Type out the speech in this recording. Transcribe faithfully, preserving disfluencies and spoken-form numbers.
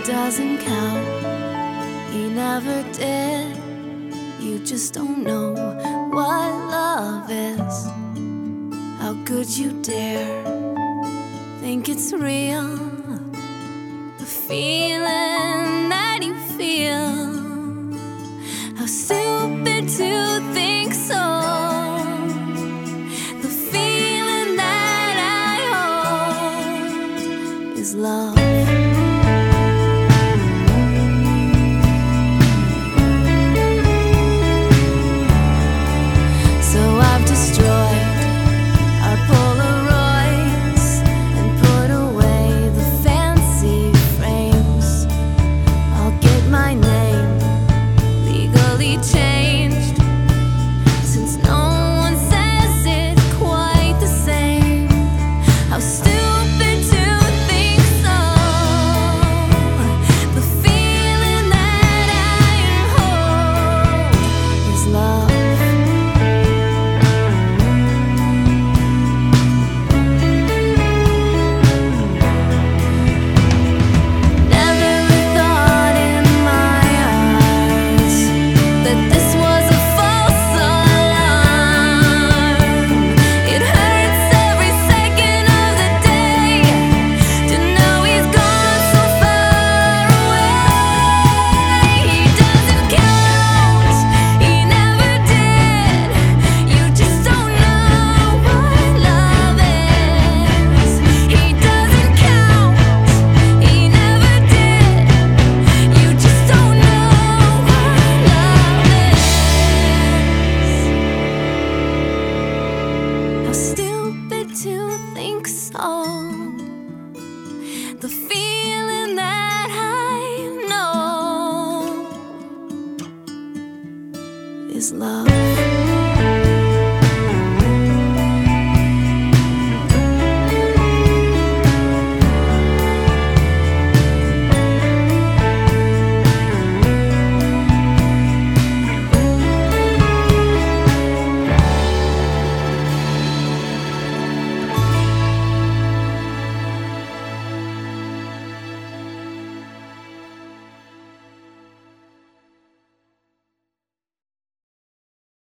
doesn't count. He never did. You just don't know what love is. How could you dare think it's real? The feeling that you feel. How stupid to think so. The feeling that I hold is love. The feeling that I know is love.